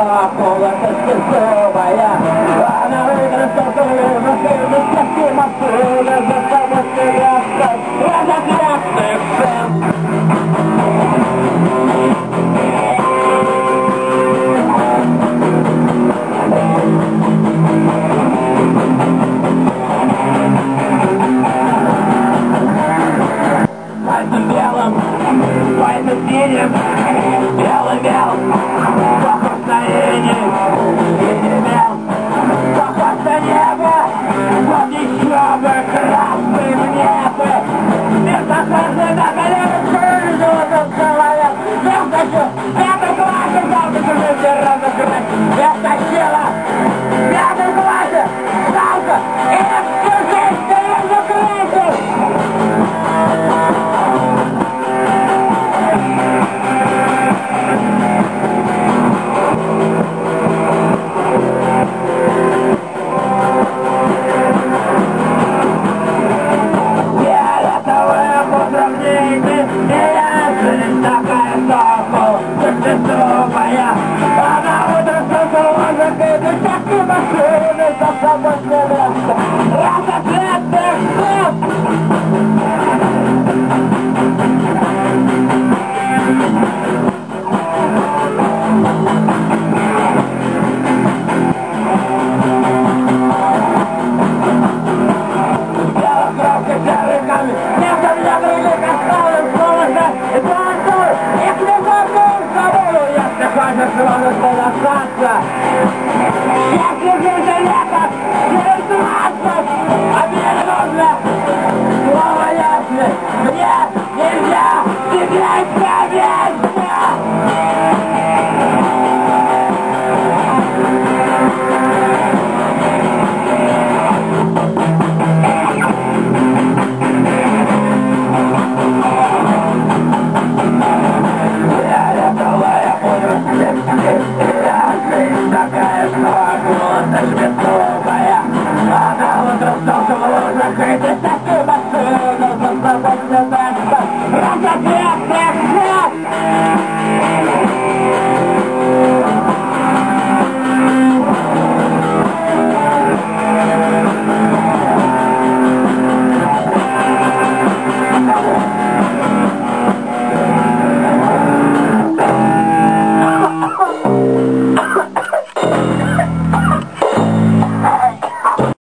акула сосцовая. Она выиграла на совсем отсюда, за собой стрелявка, разотрясных сын. Пальцем белым, пальцем синим, белым, похож на иней, синий мел, похож на небо, вот еще бы красным небо, бездохожный на коленях, золотом человек, я хочу, пятый классе, жалко, чужие разыграть, я тащила, пятый классе, жалко, и чужие разыграть. Она утром солнце, ты так и машины, за собой следует, разотрясных белых кровки, серый камень, небо для других оставлен, снова ждать, и танцуй, их не забудь, забуду, если хочешь снова остаться. Если жизнь лето, через 20, а мне не нужно слово «если». Мне нельзя теперь поверить. Такая снова голодная, швецовая. Она утром солнце в лужах, и ты